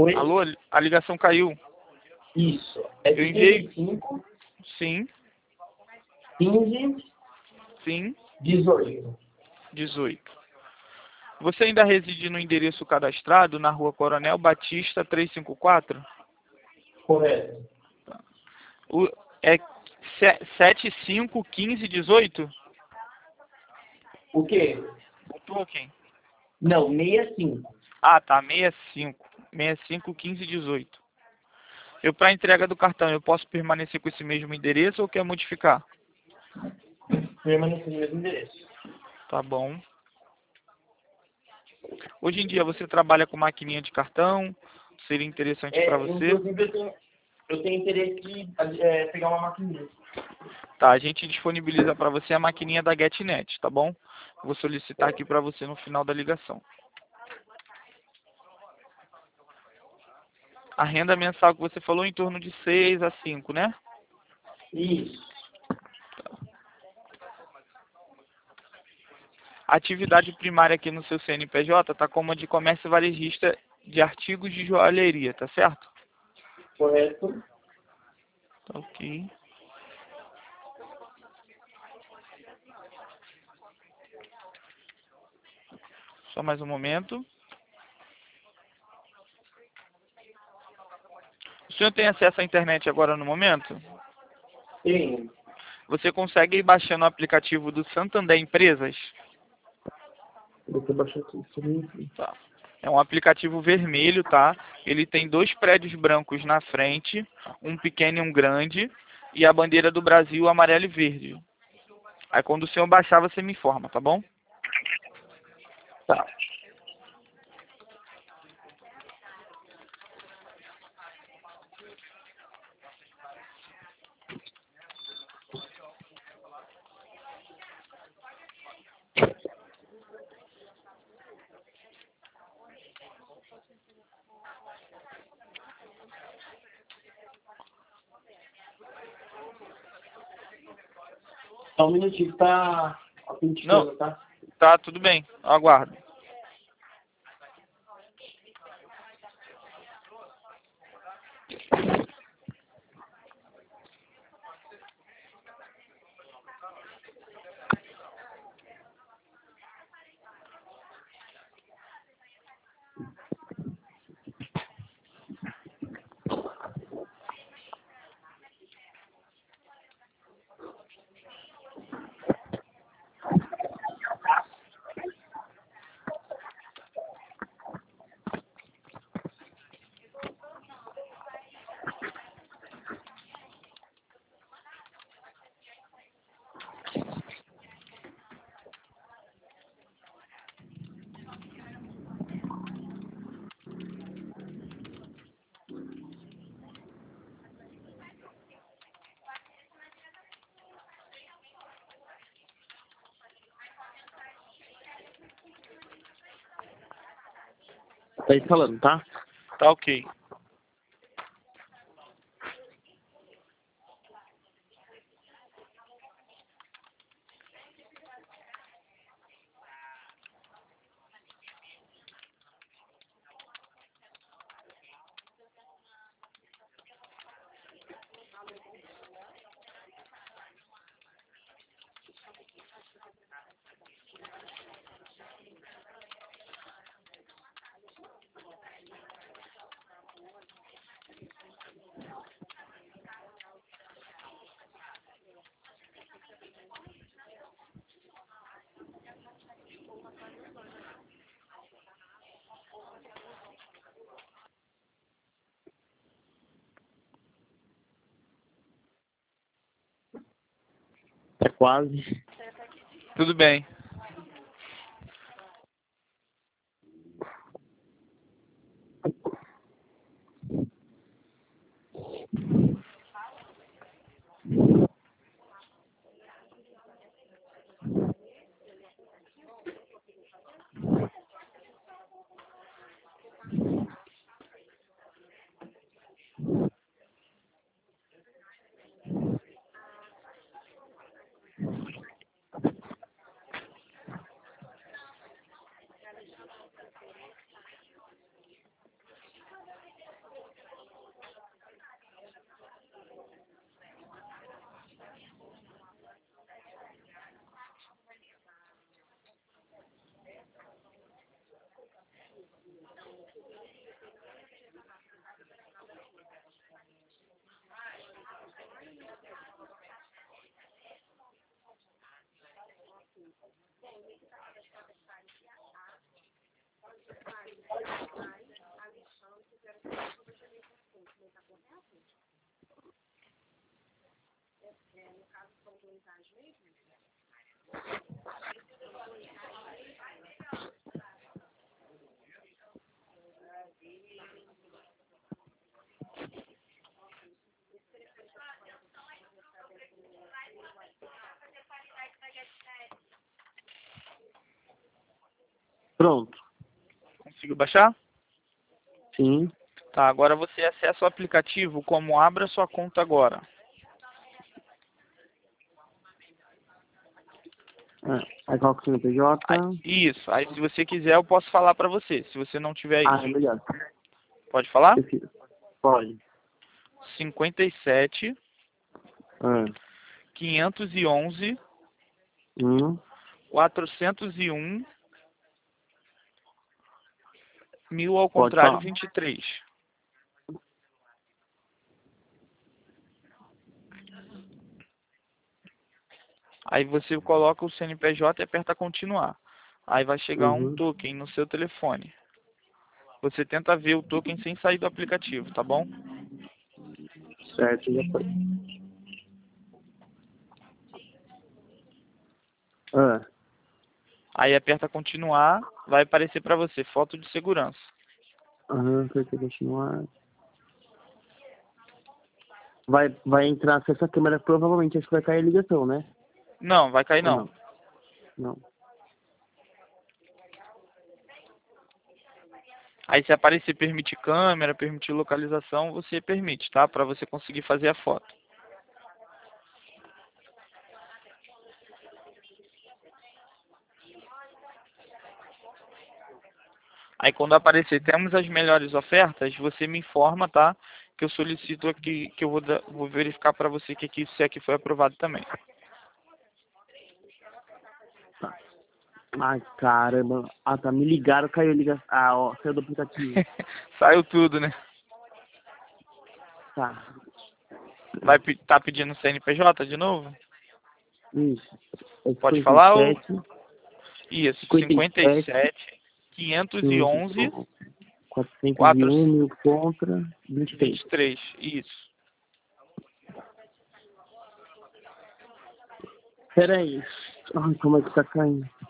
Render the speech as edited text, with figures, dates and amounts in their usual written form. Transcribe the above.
Oi? Alô, a ligação caiu. Isso. É Eu enviei. 35, Sim, 15, sim, 18. 18. Você ainda reside no endereço cadastrado na Rua Coronel Batista 354? Correto. O, é 751518? O quê? O token? Não, 65. Ah, tá, 65. 651518. Eu, para entrega do cartão, eu posso permanecer com esse mesmo endereço ou quer modificar? Permanece no mesmo endereço. Tá bom. Hoje em dia você trabalha com maquininha de cartão? Seria interessante para você? Inclusive eu tenho interesse de pegar uma maquininha. Tá, a gente disponibiliza para você a maquininha da GetNet, tá bom? Vou solicitar aqui para você no final da ligação. A renda mensal que você falou em torno de 6 a 5, né? Isso. A atividade primária aqui no seu CNPJ tá como a de comércio varejista de artigos de joalheria, tá certo? Correto. Tá ok. Só mais um momento. O senhor tem acesso à internet agora no momento? Tenho. Você consegue ir baixando o aplicativo do Santander Empresas? Deixa eu baixar aqui. Tá. É um aplicativo vermelho, tá? Ele tem 2 prédios brancos na frente, um pequeno e um grande, e a bandeira do Brasil amarelo e verde. Aí quando o senhor baixar, você me informa, tá bom? Tá. Só um minutinho, tá autenticando, Não, tá? tá, tudo bem. Eu aguardo. Tá aí falando, tá? Tá ok. Tá quase. Tudo bem. Pronto. Conseguiu baixar? Sim. Tá, agora você acessa o aplicativo como Abra Sua Conta Agora. Aí coloca o CNPJ. Isso, aí se você quiser eu posso falar pra você, se você não tiver Ah, isso. melhor. Pode falar? Prefiro. Pode. 57 Ah. 511 Hum. 401 1000 ao Pode contrário falar. 23. Aí você coloca o CNPJ e aperta continuar. Aí vai chegar um Uhum. token no seu telefone. Você tenta ver o token sem sair do aplicativo, tá bom? Certo, já foi. Ah. Aí aperta continuar, vai aparecer pra você foto de segurança. Aham, apertei continuar. Vai entrar, se essa câmera provavelmente acho que vai cair a ligação, né? Não, vai cair Ou não. Não. Aí se aparecer permitir câmera, permitir localização, você permite, tá? Pra você conseguir fazer a foto. Aí quando aparecer temos as melhores ofertas, você me informa, tá? Que eu solicito aqui, que eu vou verificar pra você que aqui, se aqui foi aprovado também. Tá. Ai, caramba. Ah, tá. Me ligaram, caiu a ligação. Ah, ó, saiu do aplicativo. Saiu tudo, né? Tá. Tá pedindo CNPJ de novo? Isso. É Pode falar ou... 57, Isso, 57, 57 511 401 mil contra 23. 23. Isso. Pera aí. Ai, como é que tá caindo?